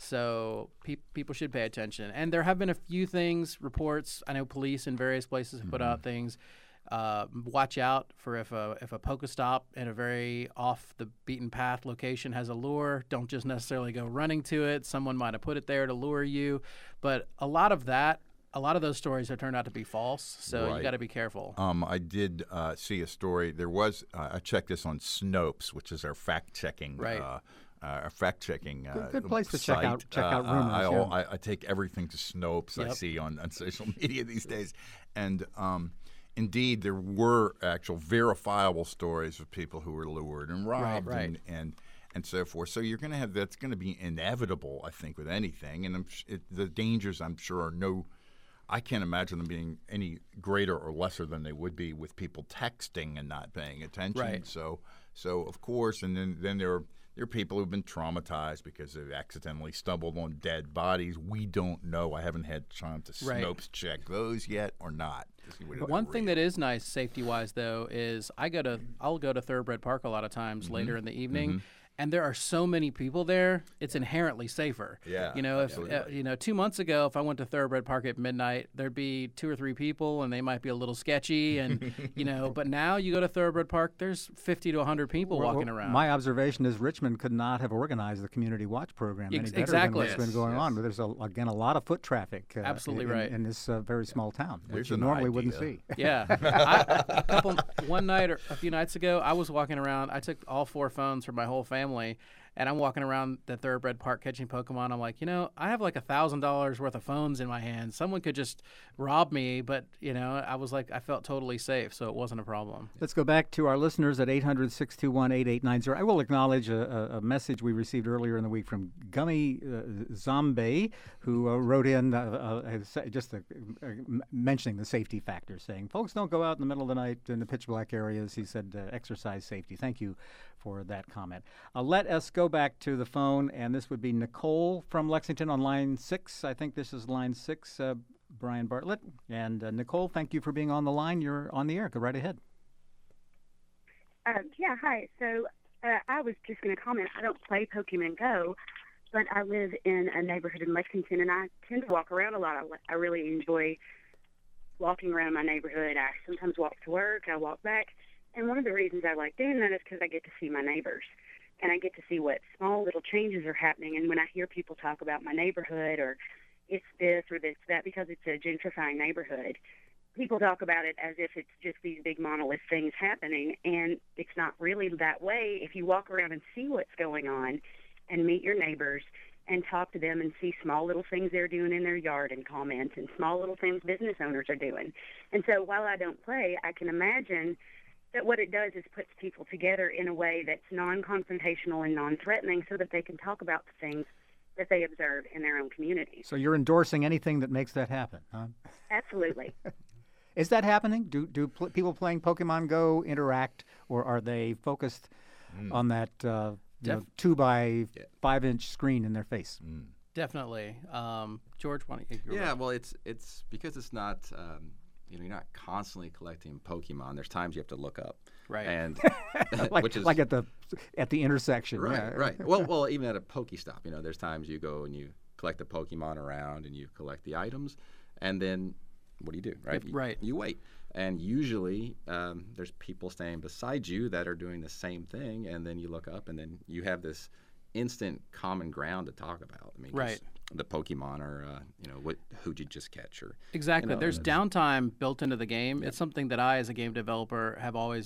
So pe- people should pay attention. And there have been a few things, reports. I know police in various places have put Mm-hmm. out things. Uh, watch out for if a if a Pokestop in a very off the beaten path location has a lure. Don't just necessarily go running to it. Someone might have put it there to lure you. But a lot of that, a lot of those stories have turned out to be false. So you Right. got to be careful. Um, I did uh, see a story. There was uh, I checked this on Snopes, which is our fact checking. Right. Uh, uh, our fact checking. Uh, Good- good place to check site. out- check out Uh, rumors, I, yeah. I, I take everything to Snopes I Yep. see on, on social media these days, and um, indeed there were actual verifiable stories of people who were lured and robbed right. and. and and so forth. So you're going to have that's going to be inevitable, I think, with anything. And I'm, sh- it, the dangers, I'm sure, are no. I can't imagine them being any greater or lesser than they would be with people texting and not paying attention. Right. So, so of course, and then then there are there are people who've been traumatized because they've accidentally stumbled on dead bodies. We don't know. I haven't had time to Right. Snopes check those yet or not. to see what it One is thing real. that is nice safety wise though is I go to I'll go to Thoroughbred Park a lot of times Mm-hmm. later in the evening. And there are so many people there; it's inherently safer. Yeah, you know, if absolutely uh, right. you know, two months ago, if I went to Thoroughbred Park at midnight, there'd be two or three people, and they might be a little sketchy, and you know. But now you go to Thoroughbred Park, there's fifty to a hundred people Well, walking well, around. My observation is Richmond could not have organized the community watch program any Ex- better exactly. than what's been Yes, going yes. on. But there's a, again a lot of foot traffic. Uh, Absolutely in, right. in this uh, very small town, which There's you an normally wouldn't idea. see. Yeah, I, a couple one night or a few nights ago, I was walking around. I took all four phones for my whole family, and I'm walking around the Thoroughbred Park catching Pokemon. I'm like, you know, I have like a thousand dollars worth of phones in my hand. Someone could just rob me, but you know, I was like, I felt totally safe, so it wasn't a problem. Let's go back to our listeners at eight hundred, six two one, eight eight nine zero. I will acknowledge a, a, a message we received earlier in the week from Gummy uh, Zombie, who uh, wrote in uh, uh, has- just uh, uh, m- mentioning the safety factors, saying, folks, don't go out in the middle of the night in the pitch black areas. He said, uh, exercise safety. Thank you for that comment. Uh, let us go back to the phone, and this would be Nicole from Lexington on line six. I think this is line six, uh, Brian Bartlett. And uh, Nicole, thank you for being on the line. You're on the air. Go right ahead. Um, yeah, hi. So uh, I was just going to comment. I don't play Pokemon Go, but I live in a neighborhood in Lexington, and I tend to walk around a lot. I, I really enjoy walking around my neighborhood. I sometimes walk to work. I walk back. And one of the reasons I like doing that is because I get to see my neighbors, and I get to see what small little changes are happening. And when I hear people talk about my neighborhood, or it's this or this, that, because it's a gentrifying neighborhood, people talk about it as if it's just these big monolith things happening, and it's not really that way. If you walk around and see what's going on and meet your neighbors and talk to them and see small little things they're doing in their yard and comment, and small little things business owners are doing. And so while I don't play, I can imagine that what it does is puts people together in a way that's non-confrontational and non-threatening, so that they can talk about the things that they observe in their own communities. So you're endorsing anything that makes that happen, huh? Absolutely. Is that happening? Do do pl- people playing Pokemon Go interact, or are they focused on that uh, you know, Def- two by five inch screen in their face? Definitely, um, George. Why don't you go Yeah, right? well, it's it's because it's not um, you know you're not constantly collecting Pokemon. There's times you have to look up, Right. And like, which is like at the at the intersection, right, yeah. right. Well, well, even at a Pokestop, you know, there's times you go and you collect the Pokemon around and you collect the items, and then what do you do, right? You- right. You wait, and usually um, there's people standing beside you that are doing the same thing, and then you look up, and then you have this instant common ground to talk about. I mean, 'cause Right. the Pokemon or uh, you know what who'd you just catch or Exactly. you know, There's it's- downtime built into the game. It's something that I, as a game developer, have always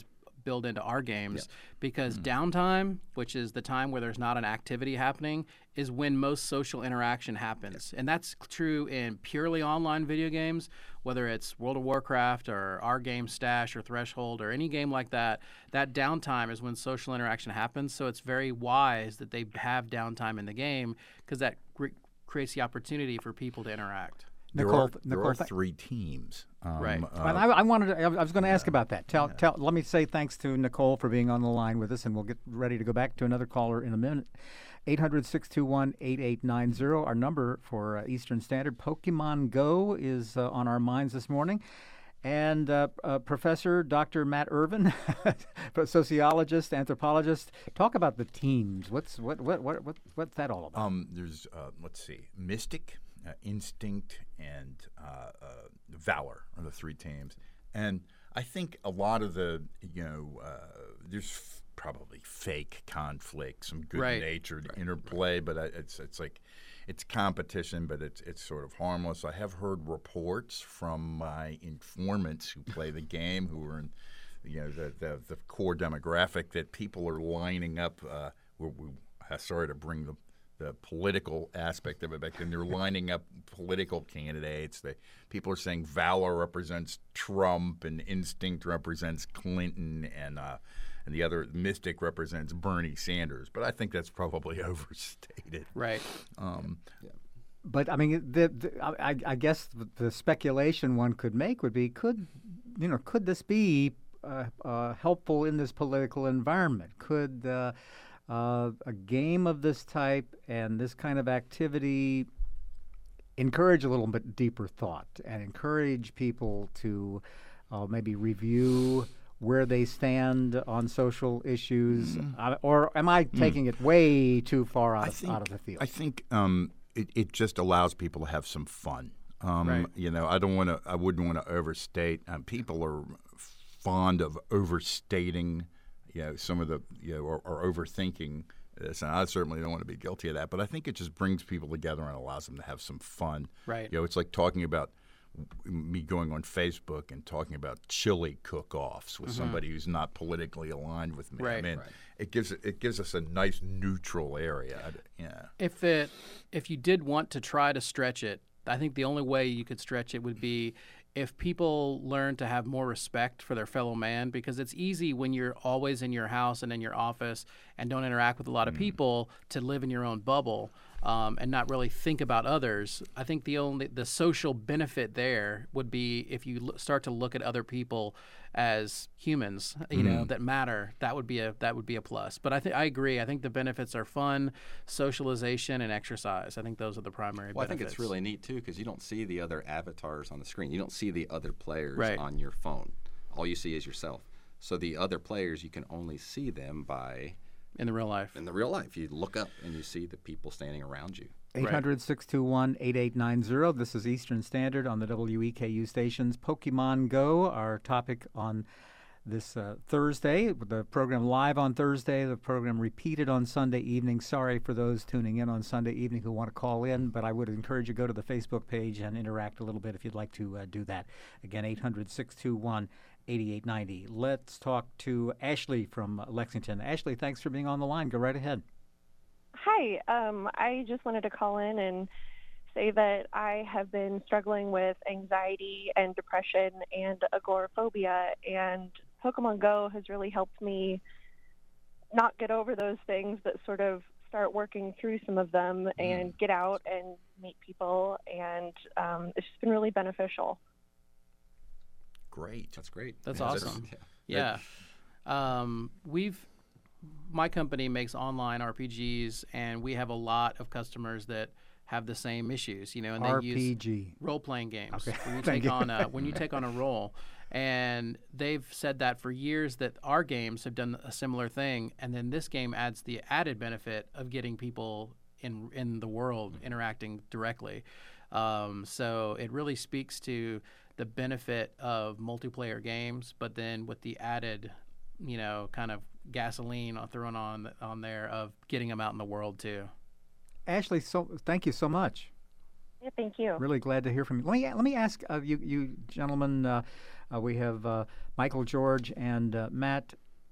build into our games Yep. because downtime, which is the time where there's not an activity happening, is when most social interaction happens. And that's true in purely online video games, whether it's World of Warcraft or our game Stash or Threshold or any game like that. That downtime is when social interaction happens. So it's very wise that they have downtime in the game because that cre- creates the opportunity for people to interact. There Nicole, are, there Nicole, are th- three teams. Um, Right. uh, Well, I, I wanted. To, I was going to ask about that. Tell, tell. Let me say thanks to Nicole for being on the line with us, and we'll get ready to go back to another caller in a minute. eight hundred, six two one, eight eight nine zero, our number for uh, Eastern Standard. Pokemon Go is uh, on our minds this morning. And uh, uh, Professor Doctor Matt Irvin, sociologist, anthropologist, talk about the teams. What's what what what, what what's that all about? Um, there's uh, let's see, Mystic, uh, Instinct, and uh, uh, Valor are the three teams. And I think a lot of the you know uh, there's f- probably fake conflict, some good-natured Right. interplay, but I, it's it's like it's competition, but it's it's sort of harmless. I have heard reports from my informants who play the game, who are in, you know, the the, the core demographic, that people are lining up. Uh, we, we, sorry to bring the the political aspect of it back, and they're lining up political candidates. They people are saying Valor represents Trump, and Instinct represents Clinton, and uh, and the other Mystic represents Bernie Sanders. But I think that's probably overstated. Right. Um, But I mean, the, the, I, I guess the speculation one could make would be: could you know, could this be uh, uh, helpful in this political environment? Could uh, uh, a game of this type and this kind of activity encourage a little bit deeper thought and encourage people to uh, maybe review where they stand on social issues, Mm. uh, or am I taking it way too far out, I of, think, out of the field? I think um, it, it just allows people to have some fun. Um, Right. You know, I don't want to. I wouldn't want to overstate. Um, people are fond of overstating, you know, some of the, you know, or, or overthinking this. And I certainly don't want to be guilty of that. But I think it just brings people together and allows them to have some fun. Right. You know, it's like talking about me going on Facebook and talking about chili cook-offs with somebody who's not politically aligned with me. I Right. mean, Right. it gives it gives us a nice neutral area. I- Yeah. If it if you did want to try to stretch it, I think the only way you could stretch it would be if people learn to have more respect for their fellow man, because it's easy when you're always in your house and in your office and don't interact with a lot of people to live in your own bubble um, and not really think about others. I think the only the social benefit there would be if you l- start to look at other people as humans, you know, that matter. That would be a that would be a plus. But I think I agree. I think the benefits are fun, socialization, and exercise. I think those are the primary Well, I benefits. think it's really neat too because you don't see the other avatars on the screen. You don't see the other players Right. on your phone. All you see is yourself. So the other players, you can only see them by in the real life. in the real life. You look up and you see the people standing around you. eight hundred, six two one, eight eight nine zero. This is Eastern Standard on the W E K U stations. Pokemon Go, our topic on this uh, Thursday. The program live on Thursday, the program repeated on Sunday evening. Sorry for those tuning in on Sunday evening who want to call in, but I would encourage you to go to the Facebook page and interact a little bit if you'd like to uh, do that. Again, eight hundred, six two one, eight eight nine zero. Let's talk to Ashley from Lexington. Ashley, thanks for being on the line. Go right ahead. Hi, um, I just wanted to call in and say that I have been struggling with anxiety and depression and agoraphobia, and Pokemon Go has really helped me not get over those things, but sort of start working through some of them and get out and meet people, and um, it's just been really beneficial. Great. That's great. That's Yeah, awesome. Yeah. Um, we've my company makes online R P Gs, and we have a lot of customers that have the same issues, you know, and they R P use G. role-playing games. Okay. When you Thank take you. on a when you take on a role, and they've said that for years that our games have done a similar thing, and then this game adds the added benefit of getting people in in the world interacting directly. Um, so it really speaks to the benefit of multiplayer games, but then with the added, you know, kind of gasoline thrown on on there of getting them out in the world too. Ashley, so thank you so much. Yeah, thank you. Really glad to hear from you. Let me let me ask uh, you, you gentlemen. Uh, uh, we have uh, Michael, George, and uh, Matt.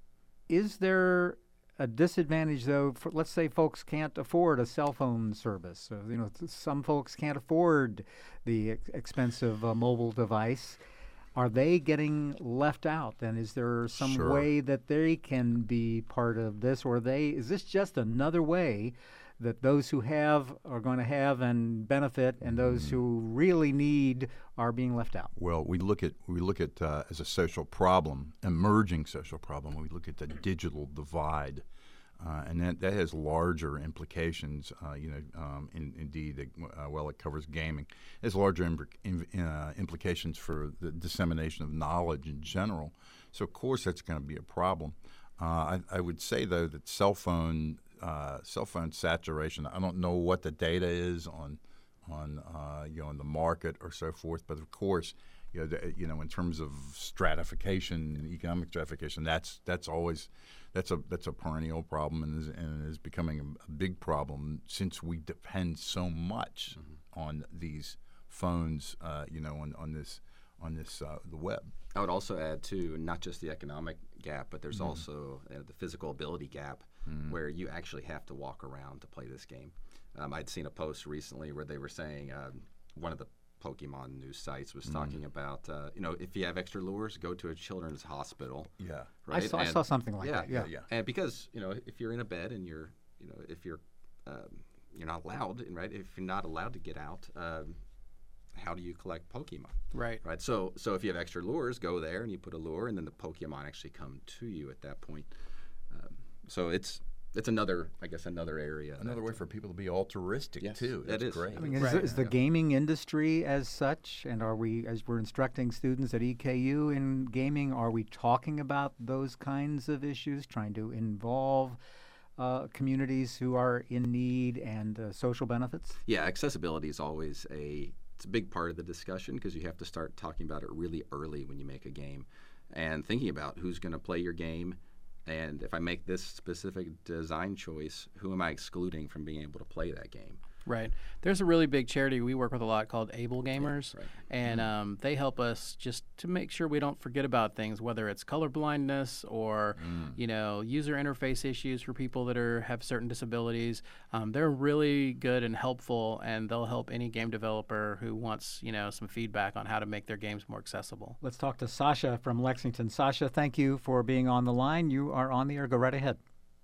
is there a disadvantage, though, for, let's say folks can't afford a cell phone service. So, you know, some folks can't afford the ex- expensive uh, mobile device. Are they getting left out? And is there some Sure. way that they can be part of this? Or are they, is this just another way that those who have are going to have and benefit, and those who really need are being left out? Well, we look at we look at uh, as a social problem, emerging social problem. We look at the digital divide, uh, and that, that has larger implications. Uh, you know, um, in, indeed, uh, well, it covers gaming. It has larger imp- in, uh, implications for the dissemination of knowledge in general. So, of course, that's going to be a problem. Uh, I, I would say, though, that cell phone uh, cell phone saturation. I don't know what the data is on. on uh, you know, in the market or so forth, but of course, you know, the, you know, in terms of stratification, economic stratification, that's that's always that's a that's a perennial problem, and is, and is becoming a, a big problem since we depend so much mm-hmm. on these phones, uh, you know, on, on this on this uh, the web. I would also add too, not just the economic gap, but there's mm-hmm. also uh, the physical ability gap, mm-hmm. where you actually have to walk around to play this game. Um, I'd seen a post recently where they were saying um, one of the Pokemon news sites was mm. talking about, uh, you know, if you have extra lures, go to a children's hospital. Yeah, right. I saw, and, I saw something like yeah, that. Yeah, yeah. And because you know, if you're in a bed and you're, you know, if you're, um, you're not allowed, right? If you're not allowed to get out, um, how do you collect Pokemon? Right. Right. So, so if you have extra lures, go there and you put a lure, and then the Pokemon actually come to you at that point. Um, so it's. It's another, I guess, another area. Another way for people to be altruistic, yes, too. That's it is. great. I mean, is, Right. is the gaming industry as such, and are we, as we're instructing students at E K U in gaming, are we talking about those kinds of issues, trying to involve uh, communities who are in need and uh, social benefits? Yeah, accessibility is always a, it's a big part of the discussion because you have to start talking about it really early when you make a game and thinking about who's going to play your game. And if I make this specific design choice, who am I excluding from being able to play that game? Right. There's a really big charity we work with a lot called Able Gamers, Yeah, right. and um, they help us just to make sure we don't forget about things, whether it's color blindness or Mm. you know user interface issues for people that are have certain disabilities. Um, they're really good and helpful, and they'll help any game developer who wants you know some feedback on how to make their games more accessible. Let's talk to Sasha from Lexington. Sasha, thank you for being on the line. You are on the air. Go right ahead.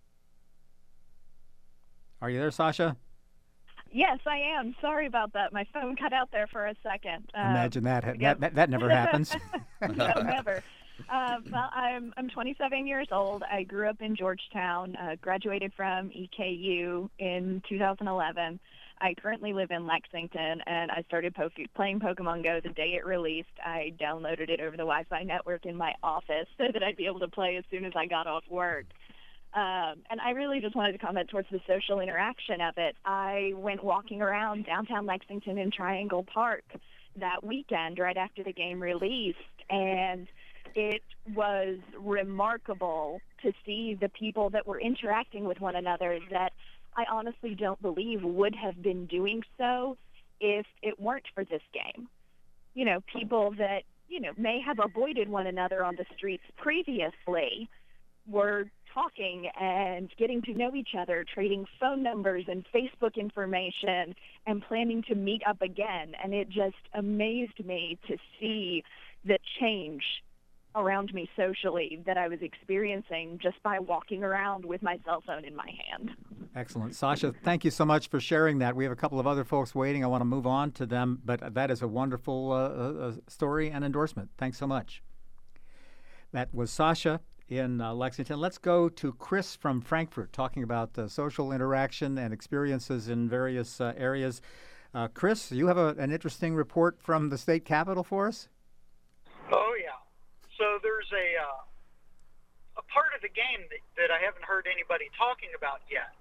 Are you there, Sasha? Yes, I am. Sorry about that. My phone cut out there for a second. Um, Imagine that. I That, guess- that. that never happens. no, never. Uh, well, I'm I'm twenty-seven years old. I grew up in Georgetown. Uh, graduated from E K U in two thousand eleven. I currently live in Lexington, and I started po- playing Pokemon Go the day it released. I downloaded it over the Wi-Fi network in my office so that I'd be able to play as soon as I got off work. Um, and I really just wanted to comment towards the social interaction of it. I went walking around downtown Lexington in Triangle Park that weekend right after the game released, and it was remarkable to see the people that were interacting with one another that I honestly don't believe would have been doing so if it weren't for this game. You know, people that, you know, may have avoided one another on the streets previously were talking and getting to know each other, trading phone numbers and Facebook information, and planning to meet up again. And it just amazed me to see the change around me socially that I was experiencing just by walking around with my cell phone in my hand. Excellent. Sasha, thank you so much for sharing that. We have a couple of other folks waiting. I want to move on to them, but that is a wonderful uh, uh, story and endorsement. Thanks so much. That was Sasha in uh, Lexington. Let's go to Chris from Frankfurt, talking about uh, social interaction and experiences in various uh, areas. Uh, Chris, you have a, an interesting report from the state capitol for us? Oh, yeah. So there's a uh, a part of the game that, that I haven't heard anybody talking about yet,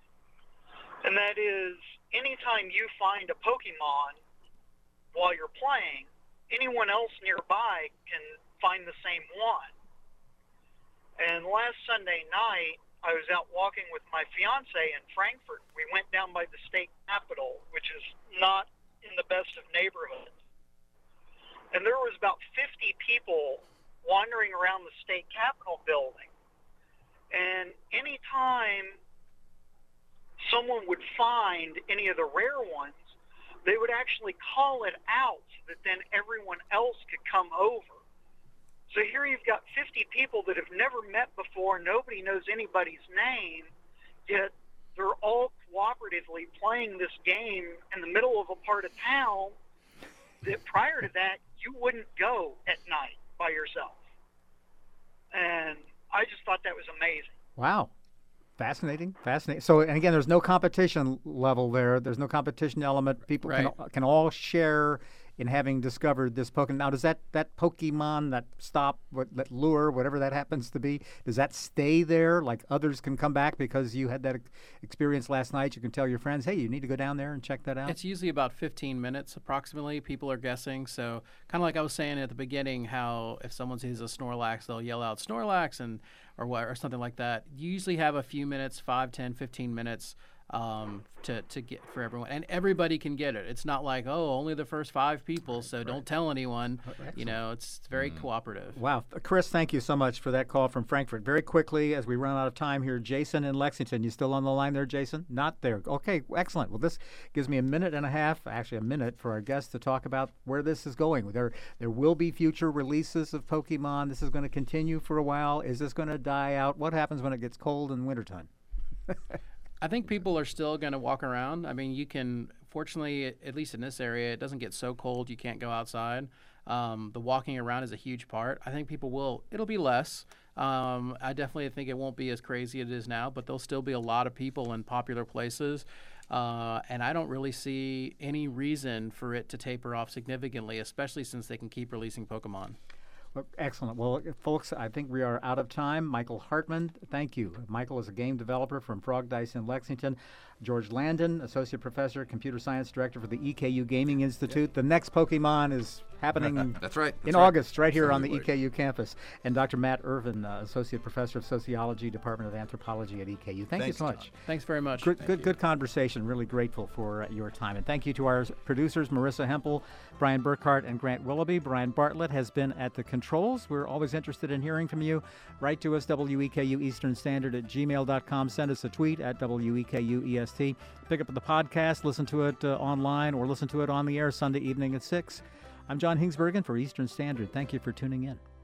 and that is anytime you find a Pokemon while you're playing, anyone else nearby can find the same one. And last Sunday night, I was out walking with my fiance in Frankfurt. We went down by the state capitol, which is not in the best of neighborhoods. And there was about fifty people wandering around the state capitol building. And anytime someone would find any of the rare ones, they would actually call it out so that then everyone else could come over. So here you've got fifty people that have never met before. Nobody knows anybody's name, yet they're all cooperatively playing this game in the middle of a part of town that prior to that you wouldn't go at night by yourself. And I just thought that was amazing. Wow. Fascinating, fascinating. So, and again, there's no competition level there. There's no competition element. People Right. can can all share in having discovered this Pokemon. Now, does that, that Pokemon, that stop, what, that lure, whatever that happens to be, does that stay there? Like others can come back because you had that ex- experience last night. You can tell your friends, hey, you need to go down there and check that out. It's usually about fifteen minutes approximately. People are guessing. So kind of like I was saying at the beginning, how if someone sees a Snorlax, they'll yell out Snorlax and or what or something like that. You usually have a few minutes, five, ten, fifteen minutes um, to, to get for everyone. And everybody can get it. It's not like, oh, only the first five people, so right. don't tell anyone. Excellent. You know, it's very mm. cooperative. Wow. Chris, thank you so much for that call from Frankfurt. Very quickly, as we run out of time here, Jason in Lexington. You still on the line there, Jason? Not there. Okay, excellent. Well, this gives me a minute and a half, actually a minute, for our guests to talk about where this is going. There, there will be future releases of Pokemon. This is going to continue for a while. Is this going to die out? What happens when it gets cold in wintertime? I think people are still going to walk around. I mean, you can, fortunately, at least in this area, it doesn't get so cold you can't go outside. Um, the walking around is a huge part. I think people will, it'll be less. Um, I definitely think it won't be as crazy as it is now, but there'll still be a lot of people in popular places. Uh, and I don't really see any reason for it to taper off significantly, especially since they can keep releasing Pokemon. Well, excellent. Well, folks, I think we are out of time. Michael Hartman, thank you. Michael is a game developer from Frog Dice in Lexington. George Landon, Associate Professor, Computer Science Director for the E K U Gaming Institute. The next Pokemon is happening That's right. That's in right. August right here Absolutely. on the E K U campus. And Doctor Matt Irvin, uh, Associate Professor of Sociology, Department of Anthropology at E K U. Thank Thanks, you so much. John. Thanks very much. Good, Thank good, you. good conversation. Really grateful for uh, your time. And thank you to our producers, Marissa Hempel, Brian Burkhart, and Grant Willoughby. Brian Bartlett has been at the controls. We're always interested in hearing from you. Write to us, W E K U Eastern Standard at gmail dot com. Send us a tweet at W E K U E S T. Pick up the podcast, listen to it uh, online, or listen to it on the air Sunday evening at six. I'm John Hingsbergen for Eastern Standard. Thank you for tuning in.